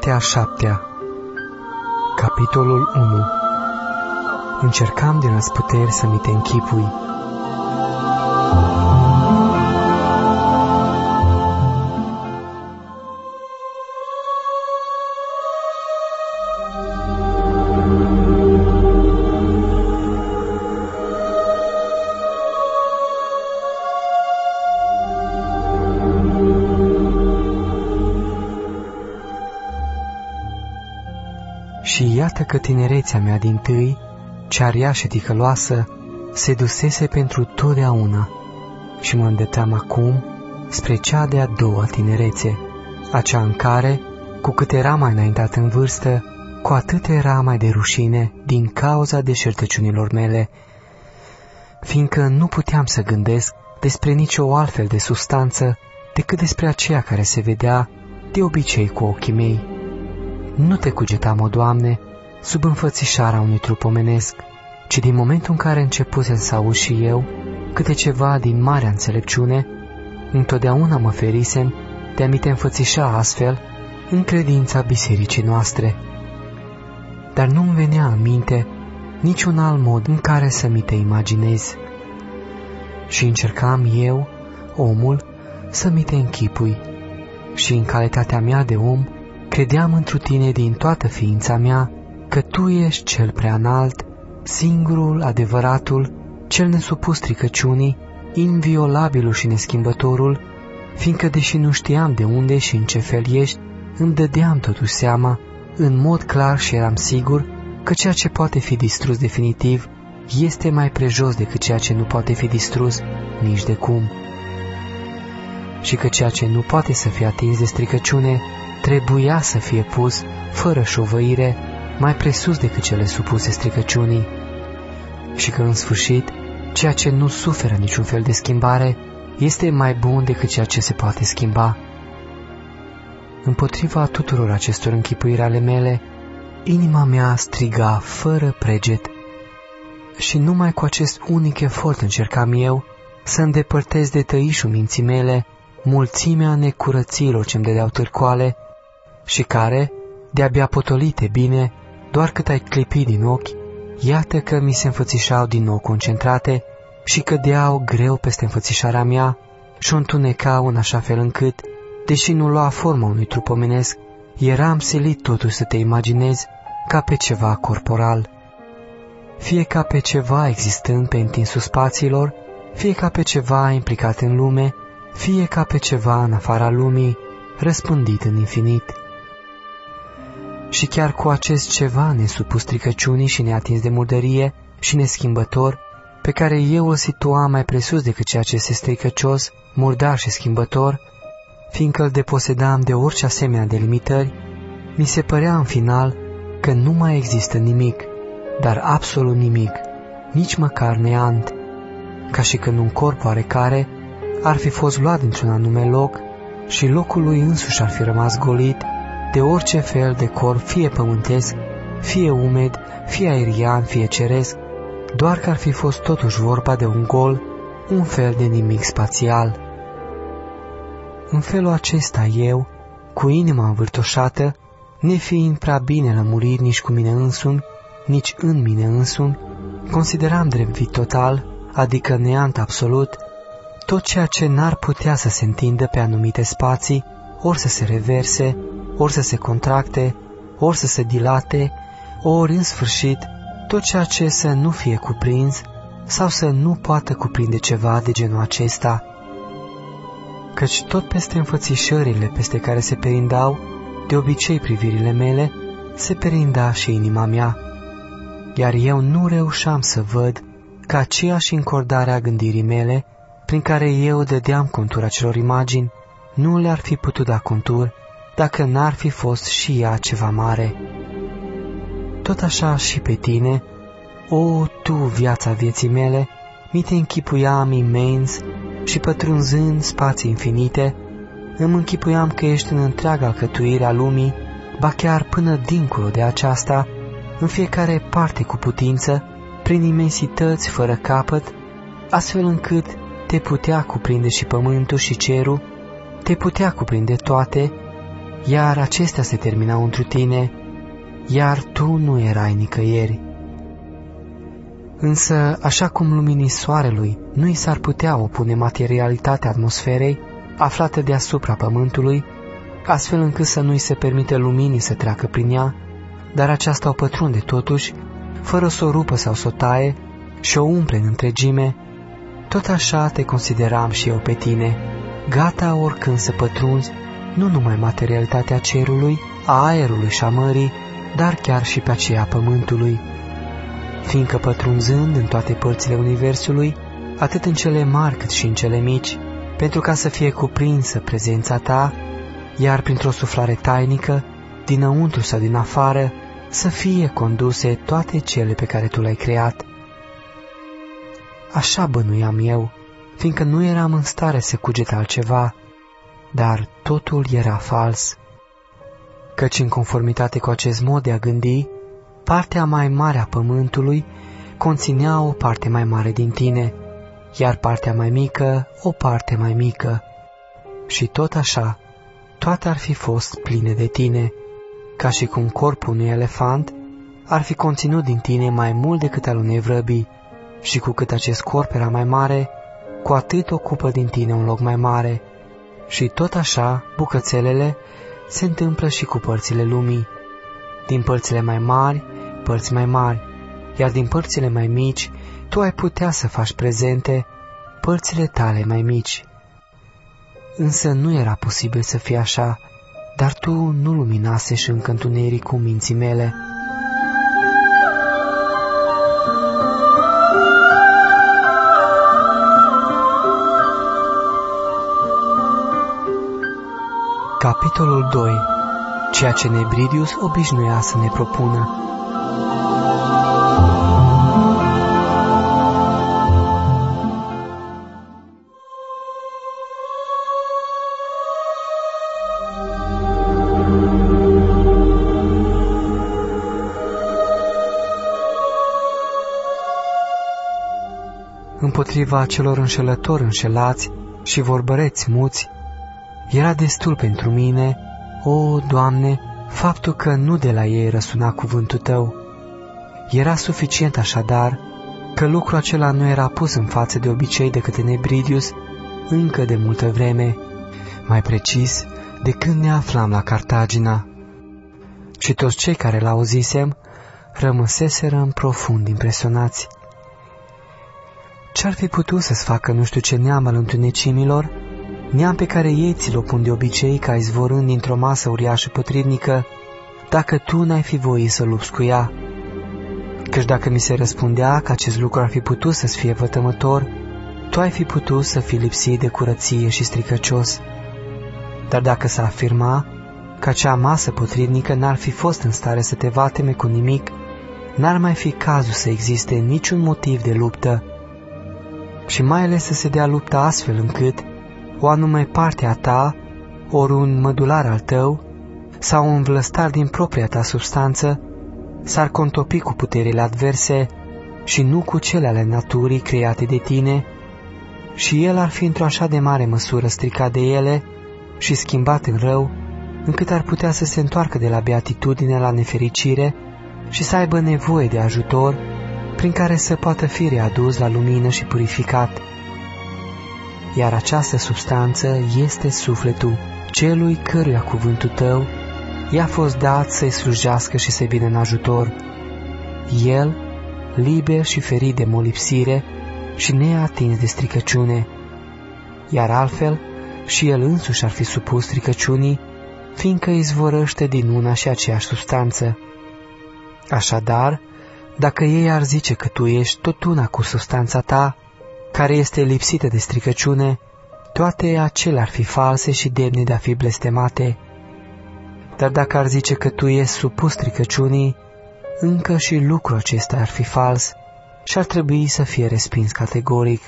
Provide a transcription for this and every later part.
Partea a 7-a. Capitolul 1. Încercam din răsputeri să mi te închipui. Și iată că tinerețea mea dintâi, cea rea și ticăloasă, se dusese pentru totdeauna și mă îndreptam acum spre cea de-a doua tinerețe, acea în care, cu cât era mai înaintat în vârstă, cu atât era mai de rușine din cauza deșertăciunilor mele, fiindcă nu puteam să gândesc despre nicio altfel de substanță decât despre aceea care se vedea de obicei cu ochii mei. Nu te cugetam, o Doamne, sub înfățișarea unui trup omenesc, ci din momentul în care începusem să aud și eu câte ceva din marea înțelepciune, întotdeauna mă ferisem de a mi te înfățișa astfel în credința bisericii noastre. Dar nu-mi venea în minte niciun alt mod în care să mi te imaginez. Și încercam eu, omul, să mi te închipui, și în calitatea mea de om, credeam întru tine din toată ființa mea că tu ești cel prea înalt, singurul, adevăratul, cel nesupus stricăciunii, inviolabilul și neschimbătorul, fiindcă deși nu știam de unde și în ce fel ești, îmi dădeam totuși seama, în mod clar și eram sigur, că ceea ce poate fi distrus definitiv este mai prejos decât ceea ce nu poate fi distrus nici de cum. Și că ceea ce nu poate să fie atins de stricăciune trebuia să fie pus, fără șovăire, mai presus decât cele supuse stricăciunii. Și că, în sfârșit, ceea ce nu suferă niciun fel de schimbare este mai bun decât ceea ce se poate schimba. Împotriva tuturor acestor închipuiri ale mele, inima mea striga fără preget. Și numai cu acest unic efort încercam eu să îndepărtez de tăișul minții mele mulțimea necurăților ce-mi dădeau târcoale și care, de-abia potolite bine, doar cât ai clipi din ochi, iată că mi se înfățișau din nou concentrate și cădeau greu peste înfățișarea mea și o întunecau în așa fel încât, deși nu lua forma unui trup omenesc, eram silit totuși să te imaginez ca pe ceva corporal. Fie ca pe ceva existând pe întinsul spațiilor, fie ca pe ceva implicat în lume, fie ca pe ceva în afara lumii, răspândit în infinit. Și chiar cu acest ceva nesupus stricăciunii și neatins de murdărie și neschimbător, pe care eu îl situam mai presus decât ceea ce este stricăcios, murdar și schimbător, fiindcă îl deposedam de orice asemenea delimitări, mi se părea în final că nu mai există nimic, dar absolut nimic, nici măcar neant, ca și când un corp oarecare ar fi fost luat dintr-un anume loc și locul lui însuși ar fi rămas golit de orice fel de corp, fie pământesc, fie umed, fie aerian, fie ceresc, doar că ar fi fost totuși vorba de un gol, un fel de nimic spațial. În felul acesta eu, cu inima învârtoșată, nefiind prea bine lămurit nici cu mine însumi, nici în mine însumi, consideram drept vid total, adică neant absolut, tot ceea ce n-ar putea să se întindă pe anumite spații, ori să se reverse, ori să se contracte, ori să se dilate, ori, în sfârșit, tot ceea ce să nu fie cuprins sau să nu poată cuprinde ceva de genul acesta. Căci tot peste înfățișările peste care se perindau, de obicei privirile mele, se perinda și inima mea, iar eu nu reușeam să văd că aceeași încordare a gândirii mele, prin care eu dădeam contura celor imagini, nu le-ar fi putut da contur dacă n-ar fi fost și ea ceva mare. Tot așa și pe tine, o, tu, viața vieții mele, mi te închipuiam imens și pătrunzând spații infinite, îmi închipuiam că ești în întreaga alcătuire a lumii, ba chiar până dincolo de aceasta, în fiecare parte cu putință, prin imensități fără capăt, astfel încât te putea cuprinde și pământul și cerul, te putea cuprinde toate, iar acestea se terminau întru tine, iar tu nu erai nicăieri. Însă, așa cum luminii soarelui nu i s-ar putea opune materialitatea atmosferei aflată deasupra pământului, astfel încât să nu-i se permite luminii să treacă prin ea, dar aceasta o pătrunde totuși, fără să o rupă sau să o taie și o umple în întregime, tot așa te consideram și eu pe tine, gata oricând să pătrunzi nu numai materialitatea cerului, a aerului și a mării, dar chiar și pe aceea pământului. Fiindcă pătrunzând în toate părțile universului, atât în cele mari cât și în cele mici, pentru ca să fie cuprinsă prezența ta, iar printr-o suflare tainică, dinăuntru sau din afară, să fie conduse toate cele pe care tu le-ai creat. Așa bănuiam eu, fiindcă nu eram în stare să cuget altceva, dar totul era fals. Căci în conformitate cu acest mod de a gândi, partea mai mare a pământului conținea o parte mai mare din tine, iar partea mai mică o parte mai mică. Și tot așa, toate ar fi fost pline de tine, ca și cum corpul unui elefant ar fi conținut din tine mai mult decât al unei vrăbii, și cu cât acest corp era mai mare, cu atât ocupă din tine un loc mai mare. Și tot așa, bucățelele se întâmplă și cu părțile lumii. Din părțile mai mari, părți mai mari, iar din părțile mai mici, tu ai putea să faci prezente părțile tale mai mici. Însă nu era posibil să fie așa, dar tu nu luminasești încă întunericul minții mele. Capitolul 2. Ceea ce Nebridius obișnuia să ne propună. Împotriva celor înșelători înșelați și vorbăreți muți, era destul pentru mine, o, Doamne, faptul că nu de la ei răsuna cuvântul Tău. Era suficient așadar că lucrul acela nu era pus în față de obicei de către Nebridius încă de multă vreme, mai precis de când ne aflam la Cartagina. Și toți cei care l-auzisem rămăseseră în profund impresionați. Ce-ar fi putut să-ți facă nu știu ce neam al întunecimilor, neam pe care ei ți-l opun de obicei ca izvorând dintr-o masă uriașă potrivnică, dacă tu n-ai fi voit să lupți cu ea? Căci dacă mi se răspundea că acest lucru ar fi putut să-ți fie vătămător, tu ai fi putut să fii lipsit de curăție și stricăcios. Dar dacă s-a afirma că acea masă potrivnică n-ar fi fost în stare să te vateme cu nimic, n-ar mai fi cazul să existe niciun motiv de luptă, și mai ales să se dea lupta astfel încât o anume parte a ta, ori un mădular al tău, sau un vlăstar din propria ta substanță, s-ar contopi cu puterile adverse și nu cu cele ale naturii create de tine, și el ar fi într-o așa de mare măsură stricat de ele și schimbat în rău, încât ar putea să se întoarcă de la beatitudine la nefericire și să aibă nevoie de ajutor prin care să poată fi readus la lumină și purificat. Iar această substanță este sufletul celui căruia cuvântul tău i-a fost dat să-i slujească și să-i vină în ajutor. El, liber și ferit de molipsire și neatins de stricăciune, iar altfel și el însuși ar fi supus stricăciunii, fiindcă izvorăște din una și aceeași substanță. Așadar, dacă ei ar zice că tu ești tot una cu substanța ta, care este lipsită de stricăciune, toate acelea ar fi false și demne de a fi blestemate. Dar dacă ar zice că tu ești supus stricăciunii, încă și lucrul acesta ar fi fals și ar trebui să fie respins categoric.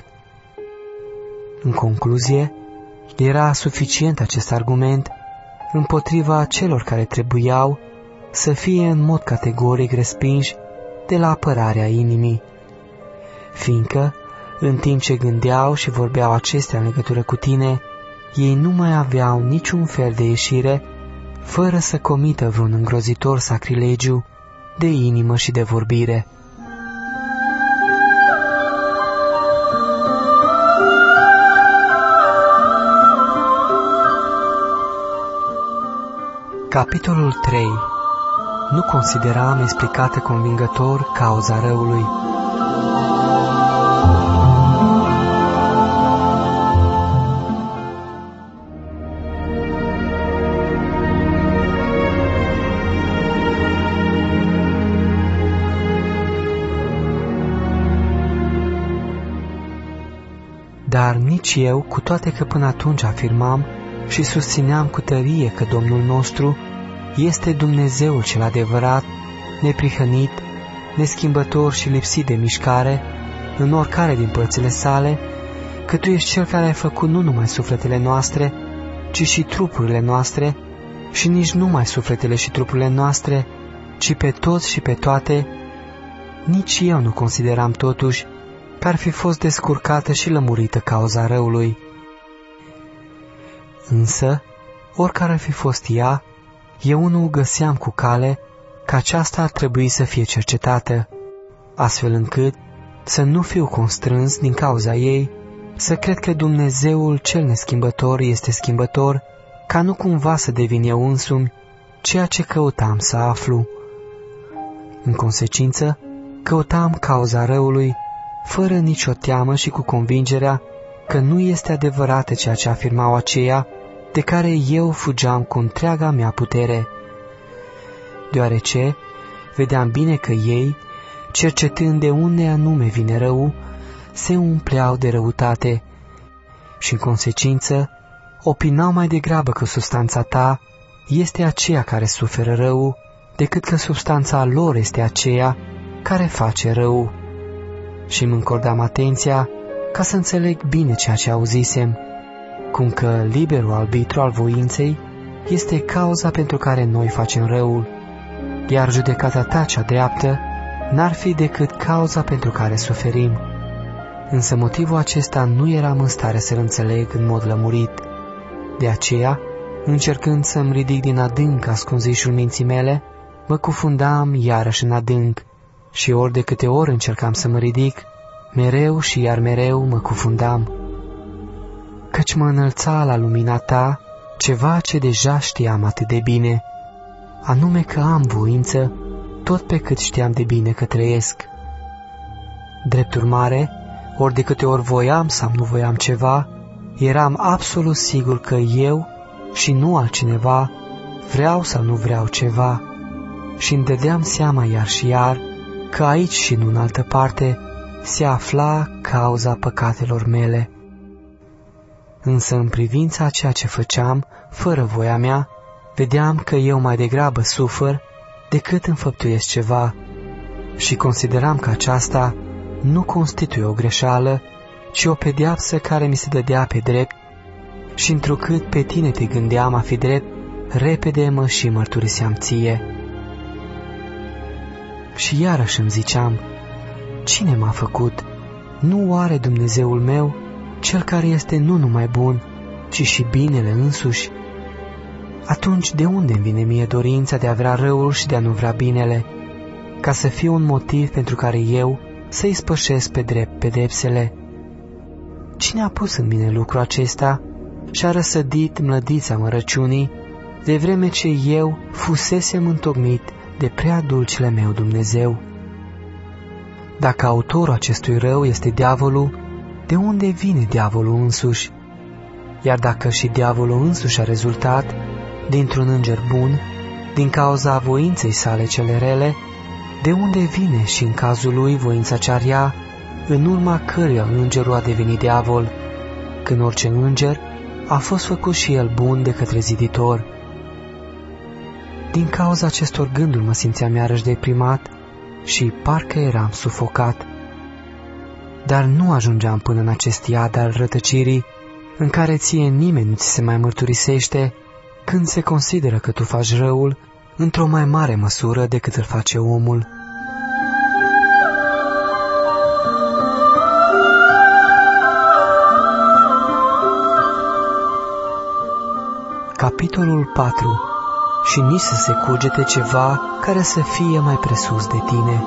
În concluzie, era suficient acest argument împotriva celor care trebuiau să fie în mod categoric respinși de la apărarea inimii, fiindcă, în timp ce gândeau și vorbeau acestea în legătură cu tine, ei nu mai aveau niciun fel de ieșire fără să comită vreun îngrozitor sacrilegiu de inimă și de vorbire. Capitolul 3. Nu consideram explicată convingător cauza răului. Dar nici eu, cu toate că până atunci afirmam și susțineam cu tărie că Domnul nostru este Dumnezeul cel adevărat, neprihănit, neschimbător și lipsit de mișcare, în oricare din părțile sale, că Tu ești Cel care ai făcut nu numai sufletele noastre, ci și trupurile noastre, și nici numai sufletele și trupurile noastre, ci pe toți și pe toate, nici eu nu consideram totuși că ar fi fost descurcată și lămurită cauza răului. Însă, oricare ar fi fost ea, eu nu găseam cu cale că aceasta ar trebui să fie cercetată, astfel încât să nu fiu constrâns din cauza ei să cred că Dumnezeul cel neschimbător este schimbător, ca nu cumva să devin eu însumi ceea ce căutam să aflu. În consecință, căutam cauza răului fără nicio teamă și cu convingerea că nu este adevărată ceea ce afirmau aceia de care eu fugeam cu întreaga mea putere, deoarece vedeam bine că ei, cercetând de unde anume vine rău, se umpleau de răutate și, în consecință, opinau mai degrabă că substanța ta este aceea care suferă rău, decât că substanța lor este aceea care face rău. Și îmi încordam atenția ca să înțeleg bine ceea ce auzisem, cum că liberul arbitru al voinței este cauza pentru care noi facem răul, iar judecata ta cea dreaptă n-ar fi decât cauza pentru care suferim. Însă motivul acesta nu eram în stare să-l înțeleg în mod lămurit. De aceea, încercând să-mi ridic din adânc ascunzișul minții mele, mă cufundam iarăși în adânc și ori de câte ori încercam să mă ridic, mereu și iar mereu mă cufundam. Căci mă înălța la lumina ta ceva ce deja știam atât de bine, anume că am voință tot pe cât știam de bine că trăiesc. Drept urmare, ori de câte ori voiam sau nu voiam ceva, eram absolut sigur că eu și nu altcineva vreau sau nu vreau ceva și îmi dădeam seama iar și iar că aici și nu în altă parte se afla cauza păcatelor mele. Însă în privința a ceea ce făceam, fără voia mea, vedeam că eu mai degrabă sufăr decât înfăptuiesc ceva și consideram că aceasta nu constituie o greșeală, ci o pedeapsă care mi se dădea pe drept și întrucât pe tine te gândeam a fi drept, repede mă și mărturiseam ție. Și iarăși îmi ziceam, cine m-a făcut? Nu oare Dumnezeul meu, Cel care este nu numai bun, ci și binele însuși? Atunci de unde îmi vine mie dorința de a vrea răul și de a nu vrea binele, ca să fie un motiv pentru care eu să-i spășesc pe drept pedepsele? Cine a pus în mine lucrul acesta și a răsădit mlădița mărăciunii, de vreme ce eu fusesem întocmit de prea dulcele meu Dumnezeu? Dacă autorul acestui rău este diavolul, de unde vine diavolul însuși? Iar dacă și diavolul însuși a rezultat dintr-un înger bun, din cauza voinței sale cele rele, de unde vine și în cazul lui voința cea rea, în urma căruia îngerul a devenit diavol, când orice înger a fost făcut și el bun de către ziditor? Din cauza acestor gânduri mă simțeam iarăși deprimat și parcă eram sufocat. Dar nu ajungeam până în acest iad al rătăcirii, în care ție nimeni nu ți se mai mărturisește când se consideră că tu faci răul într-o mai mare măsură decât îl face omul. Capitolul 4. și nici să se cugete ceva care să fie mai presus de tine.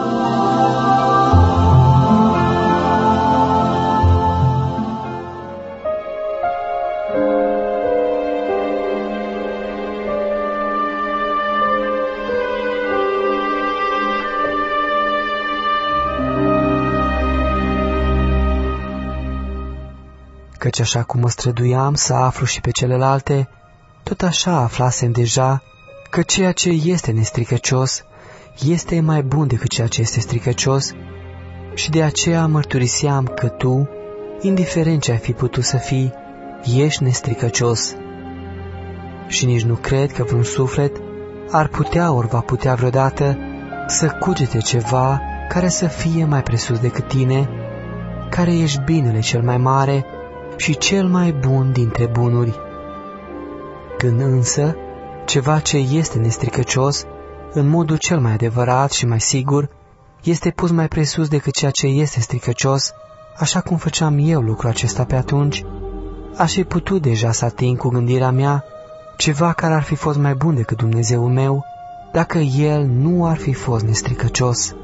Căci așa cum mă străduiam să aflu și pe celelalte, tot așa aflasem deja că ceea ce este nestricăcios este mai bun decât ceea ce este stricăcios și de aceea mărturiseam că tu, indiferent ce ai fi putut să fii, ești nestricăcios. Și nici nu cred că vreun suflet ar putea ori va putea vreodată să cugete ceva care să fie mai presus decât tine, care ești binele cel mai mare și cel mai bun dintre bunuri. Când însă ceva ce este nestricăcios, în modul cel mai adevărat și mai sigur, este pus mai presus decât ceea ce este stricăcios, așa cum făceam eu lucrul acesta pe atunci, aș fi putut deja să ating cu gândirea mea ceva care ar fi fost mai bun decât Dumnezeul meu, dacă El nu ar fi fost nestricăcios.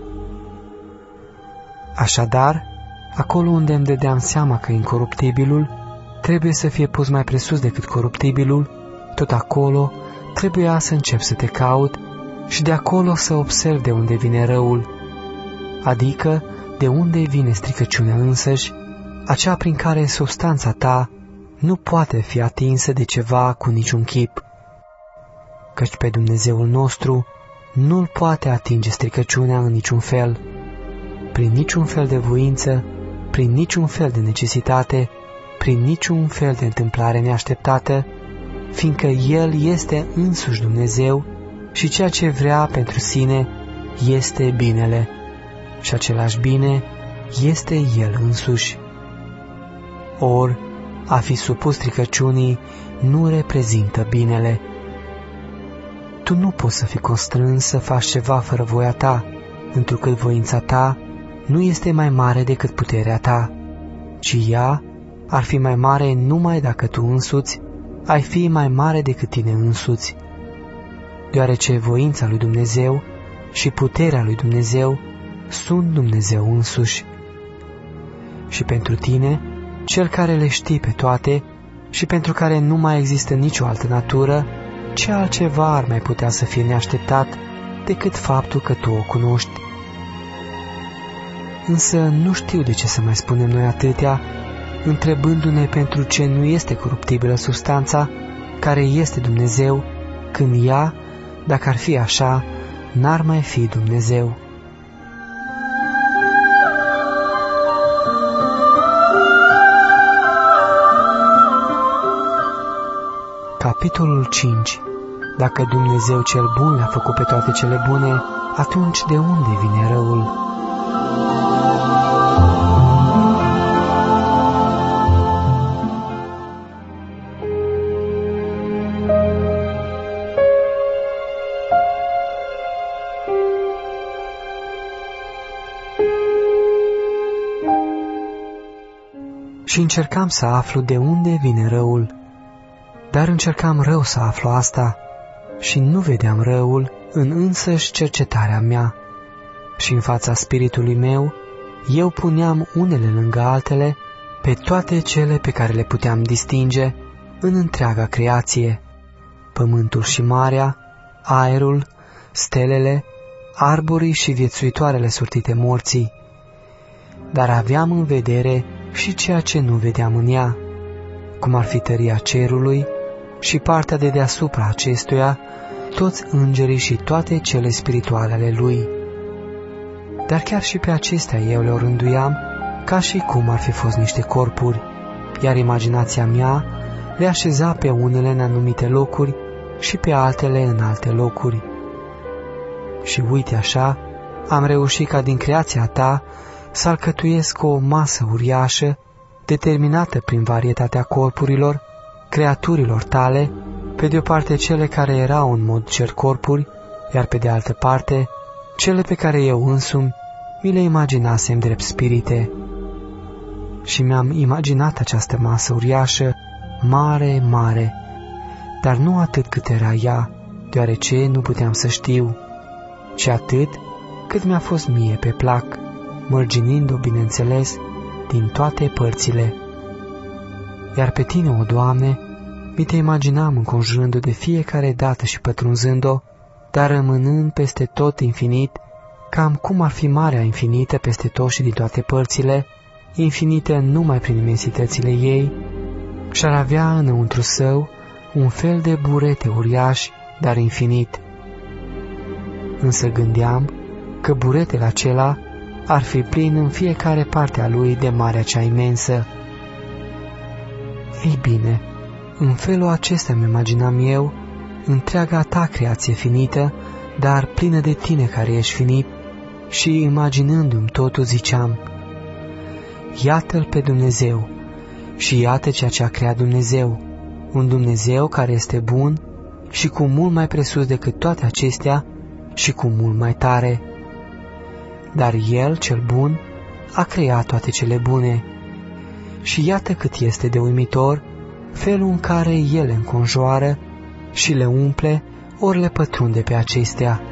Așadar, acolo unde îmi dădeam seama că incoruptibilul trebuie să fie pus mai presus decât coruptibilul, tot acolo trebuia să încep să te caut și de acolo să observ de unde vine răul, adică de unde vine stricăciunea însăși, acea prin care substanța ta nu poate fi atinsă de ceva cu niciun chip. Căci pe Dumnezeul nostru nu-L poate atinge stricăciunea în niciun fel, prin niciun fel de voință, prin niciun fel de necesitate, prin niciun fel de întâmplare neașteptată, fiindcă El este însuși Dumnezeu și ceea ce vrea pentru sine este binele, și același bine este El însuși. Or, a fi supus stricăciunii nu reprezintă binele. Tu nu poți să fii constrâns să faci ceva fără voia ta, întrucât voința ta nu este mai mare decât puterea ta, ci ea ar fi mai mare numai dacă tu însuți ai fi mai mare decât tine însuți, deoarece voința lui Dumnezeu și puterea lui Dumnezeu sunt Dumnezeu însuși. Și pentru tine, cel care le știi pe toate și pentru care nu mai există nicio altă natură, ce altceva ar mai putea să fie neașteptat decât faptul că tu o cunoști? Însă nu știu de ce să mai spunem noi atâtea, întrebându-ne pentru ce nu este coruptibilă substanța, care este Dumnezeu, când ea, dacă ar fi așa, n-ar mai fi Dumnezeu. Capitolul 5. Dacă Dumnezeu cel bun le-a făcut pe toate cele bune, atunci de unde vine răul? Și încercam să aflu de unde vine răul, dar încercam rău să aflu asta și nu vedeam răul în însăși cercetarea mea. Și în fața spiritului meu, eu puneam unele lângă altele pe toate cele pe care le puteam distinge în întreaga creație, pământul și marea, aerul, stelele, arborii și viețuitoarele surtite morții. Dar aveam în vedere și ceea ce nu vedeam în ea, cum ar fi tăria cerului și partea de deasupra acestuia, toți îngerii și toate cele spirituale ale lui. Dar chiar și pe acestea eu le rânduiam ca și cum ar fi fost niște corpuri, iar imaginația mea le așeza pe unele în anumite locuri și pe altele în alte locuri. Și uite așa, am reușit ca din creația ta să alcătuiesc o masă uriașă, determinată prin varietatea corpurilor, creaturilor tale, pe de o parte cele care erau în mod cer corpuri, iar pe de altă parte cele pe care eu însumi mi le imaginasem drept spirite. Și mi-am imaginat această masă uriașă, mare, mare, dar nu atât cât era ea, deoarece nu puteam să știu, ci atât cât mi-a fost mie pe plac, mărginind-o, bineînțeles, din toate părțile. Iar pe tine, o Doamne, mi te imaginam înconjurându de fiecare dată și pătrunzând-o, dar rămânând peste tot infinit, cam cum ar fi marea infinită peste tot și din toate părțile, infinită numai prin imensitățile ei, și-ar avea înăuntru său un fel de burete uriaș, dar infinit. Însă gândeam că buretele acela ar fi plin în fiecare parte a lui de marea cea imensă. Ei bine, în felul acesta îmi imaginam eu întreaga ta creație finită, dar plină de tine care ești finit, și imaginându-mi totul ziceam: iată-l pe Dumnezeu, și iată ceea ce a creat Dumnezeu, un Dumnezeu care este bun și cu mult mai presus decât toate acestea și cu mult mai tare. Dar El, cel bun, a creat toate cele bune. Și iată cât este de uimitor felul în care El le înconjoară și le umple ori le pătrunde pe acestea.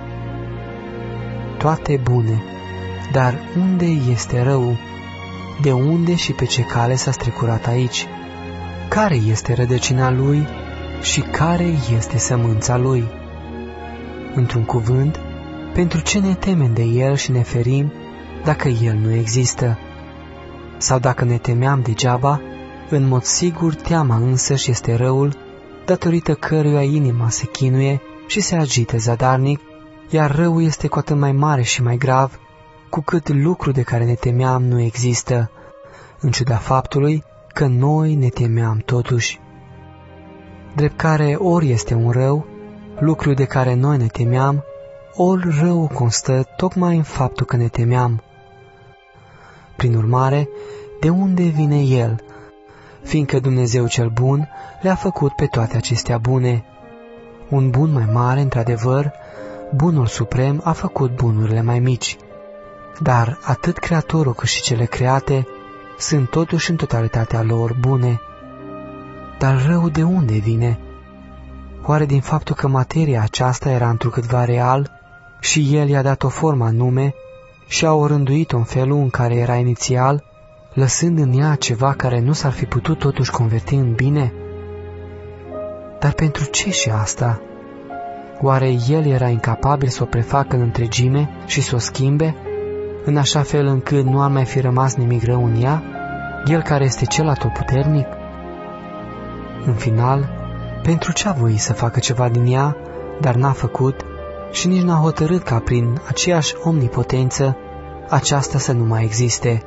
Toate bune, dar unde este rău? De unde și pe ce cale s-a strecurat aici? Care este rădăcina lui și care este sămânța lui? Într-un cuvânt, pentru ce ne temem de El și ne ferim dacă El nu există? Sau dacă ne temeam degeaba, în mod sigur teama însăși este răul, datorită căruia inima se chinuie și se agită zadarnic, iar răul este cu atât mai mare și mai grav, cu cât lucru de care ne temeam nu există, în ciuda faptului că noi ne temeam totuși. Drept care ori este un rău, lucru de care noi ne temeam, ori rău constă tocmai în faptul că ne temeam. Prin urmare, de unde vine El? Fiindcă Dumnezeu cel bun le-a făcut pe toate acestea bune. Un bun mai mare, într-adevăr, bunul suprem a făcut bunurile mai mici. Dar atât Creatorul cât și cele create sunt totuși în totalitatea lor bune. Dar rău de unde vine? Oare din faptul că materia aceasta era întrucâtva real și El i-a dat o formă anume și a orânduit-o în felul în care era inițial, lăsând în ea ceva care nu s-ar fi putut totuși converti în bine? Dar pentru ce și asta? Oare El era incapabil să o prefacă în întregime și să o schimbe, în așa fel încât nu ar mai fi rămas nimic rău în ea, El care este cel atotputernic? În final, pentru ce a voit să facă ceva din ea, dar n-a făcut și nici n-a hotărât ca prin aceeași omnipotență aceasta să nu mai existe?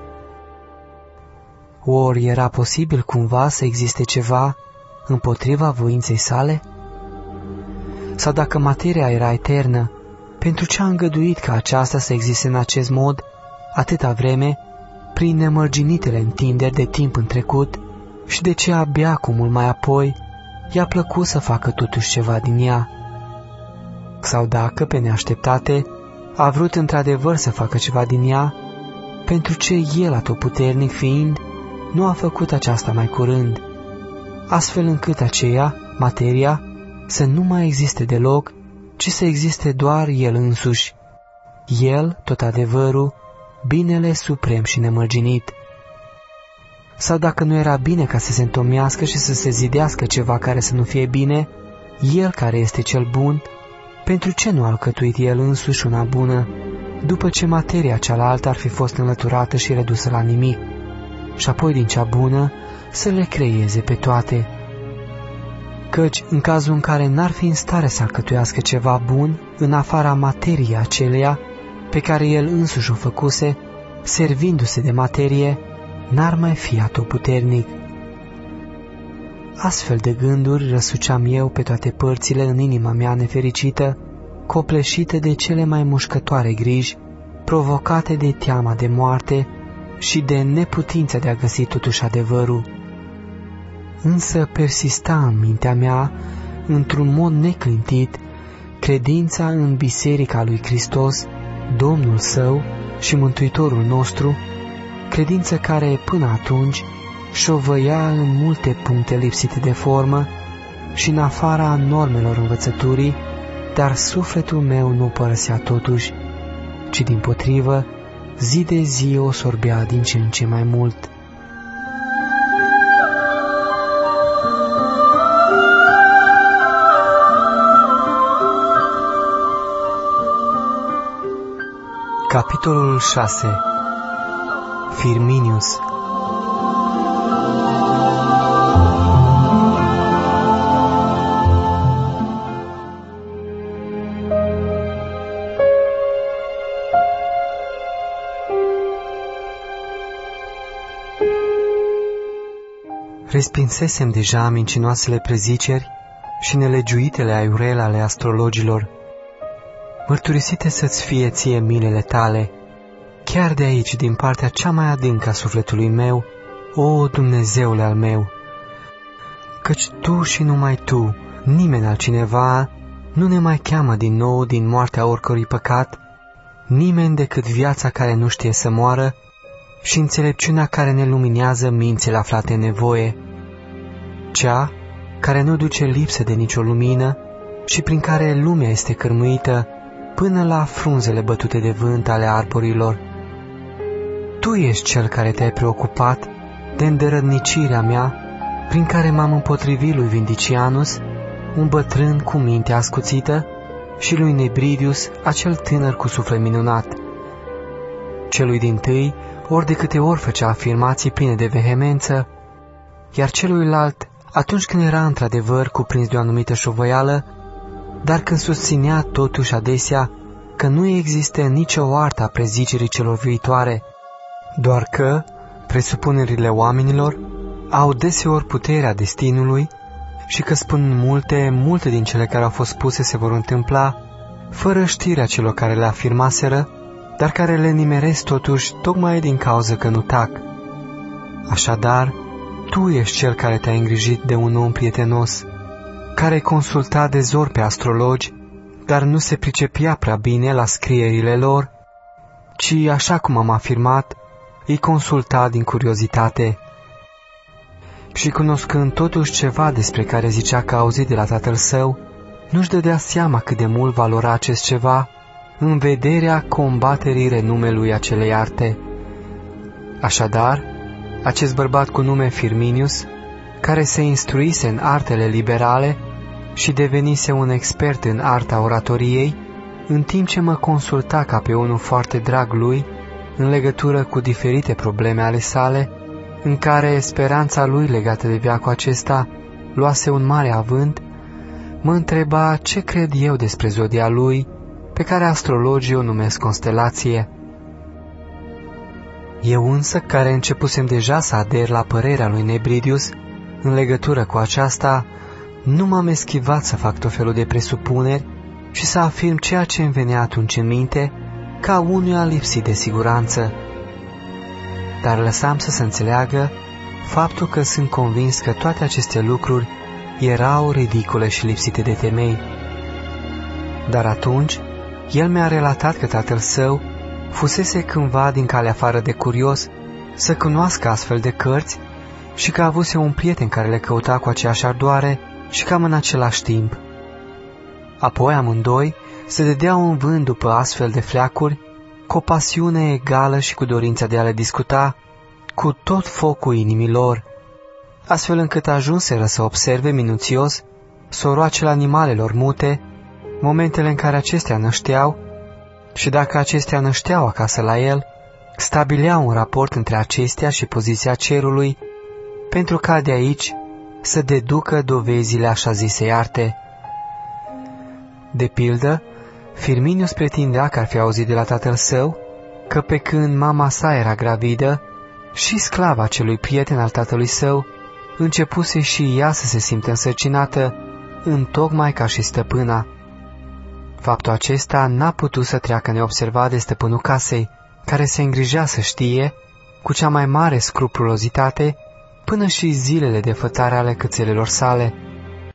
Ori era posibil cumva să existe ceva împotriva voinței sale? Sau dacă materia era eternă, pentru ce a îngăduit ca aceasta să existe în acest mod atâta vreme, prin nemărginitele întinderi de timp în trecut, și de ce abia cu mult mai apoi i-a plăcut să facă totuși ceva din ea? Sau dacă, pe neașteptate, a vrut într-adevăr să facă ceva din ea, pentru ce El, atotputernic fiind, nu a făcut aceasta mai curând, astfel încât aceea, materia, să nu mai existe deloc, ci să existe doar El însuși, El, tot adevărul, binele suprem și nemărginit. Sau dacă nu era bine ca să se întomească și să se zidească ceva care să nu fie bine, El care este cel bun, pentru ce nu a alcătuit El însuși una bună, după ce materia cealaltă ar fi fost înlăturată și redusă la nimic, și apoi din cea bună să le creeze pe toate? Căci, în cazul în care n-ar fi în stare să alcătuiască ceva bun în afara materiei aceleia pe care El însuși o făcuse, servindu-se de materie, n-ar mai fi atotputernic. Astfel de gânduri răsuceam eu pe toate părțile în inima mea nefericită, copleșită de cele mai mușcătoare griji, provocate de teama de moarte și de neputința de a găsi totuși adevărul. Însă persista în mintea mea, într-un mod neclintit, credința în Biserica lui Hristos, Domnul Său și Mântuitorul nostru, credință care până atunci șovăia în multe puncte lipsite de formă și în afara normelor învățăturii, dar sufletul meu nu părăsea totuși, ci dimpotrivă, zi de zi o sorbea din ce în ce mai mult. Capitolul 6. Firminius. Respinsesem deja mincinoasele preziceri și nelegiuitele aiurele ale astrologilor. Mărturisite să-ți fie ție milele tale, chiar de aici, din partea cea mai adâncă a sufletului meu, o Dumnezeule al meu, căci Tu și numai Tu, nimeni altcineva, nu ne mai cheamă din nou din moartea oricărui păcat, nimeni decât viața care nu știe să moară și înțelepciunea care ne luminează mințile aflate în nevoie, cea care nu duce lipsă de nicio lumină și prin care lumea este cărmuită până la frunzele bătute de vânt ale arborilor. Tu ești cel care te-ai preocupat de îndărătnicirea mea, prin care m-am împotrivit lui Vindicianus, un bătrân cu mintea ascuțită, și lui Nebridius, acel tânăr cu suflet minunat. Celui dintâi, ori de câte ori făcea afirmații pline de vehemență, iar celuilalt, atunci când era într-adevăr cuprins de o anumită șovăială, dar când susținea totuși adesea că nu există nicio artă a prezicerii celor viitoare, doar că presupunerile oamenilor au deseori puterea destinului și că spun multe din cele care au fost spuse se vor întâmpla, fără știrea celor care le afirmaseră, dar care le nimeresc totuși tocmai din cauza că nu tac. Așadar, Tu ești cel care te-ai îngrijit de un om prietenos, care consulta de zor pe astrologi, dar nu se pricepea prea bine la scrierile lor, ci, așa cum am afirmat, îi consulta din curiozitate. Și cunoscând totuși ceva despre care zicea că a auzit de la tatăl său, nu-și dădea seama cât de mult valora acest ceva în vederea combaterii renumelui acelei arte. Așadar, acest bărbat cu nume Firminius, care se instruise în artele liberale și devenise un expert în arta oratoriei, în timp ce mă consulta ca pe unul foarte drag lui, în legătură cu diferite probleme ale sale, în care speranța lui legată de veacul acesta luase un mare avânt, mă întreba ce cred eu despre zodia lui, pe care astrologii o numesc constelație. Eu însă, care începusem deja să ader la părerea lui Nebridius în legătură cu aceasta, nu m-am eschivat să fac tot felul de presupuneri și să afirm ceea ce îmi venea atunci în minte, ca unuia lipsit de siguranță. Dar lăsam să se înțeleagă faptul că sunt convins că toate aceste lucruri erau ridicole și lipsite de temei. Dar atunci, el mi-a relatat că tatăl său fusese cândva din calea afară de curios să cunoască astfel de cărți și că avuse un prieten care le căuta cu aceeași ardoare și cam în același timp. Apoi amândoi se dădeau în vânt după astfel de fleacuri, cu o pasiune egală și cu dorința de a le discuta cu tot focul inimilor, astfel încât ajunseră să observe minuțios soroacele animalelor mute, momentele în care acestea nășteau și dacă acestea nășteau acasă la el, stabileau un raport între acestea și poziția cerului, pentru ca de aici să deducă dovezile așa zisei arte. De pildă, Firminius pretindea că ar fi auzit de la tatăl său că pe când mama sa era gravidă și sclava acelui prieten al tatălui său începuse și ea să se simtă însărcinată, întocmai ca și stăpâna. Faptul acesta n-a putut să treacă neobservat de stăpânul casei, care se îngrijea să știe, cu cea mai mare scrupulozitate, până și zilele de fățare ale cățelelor sale.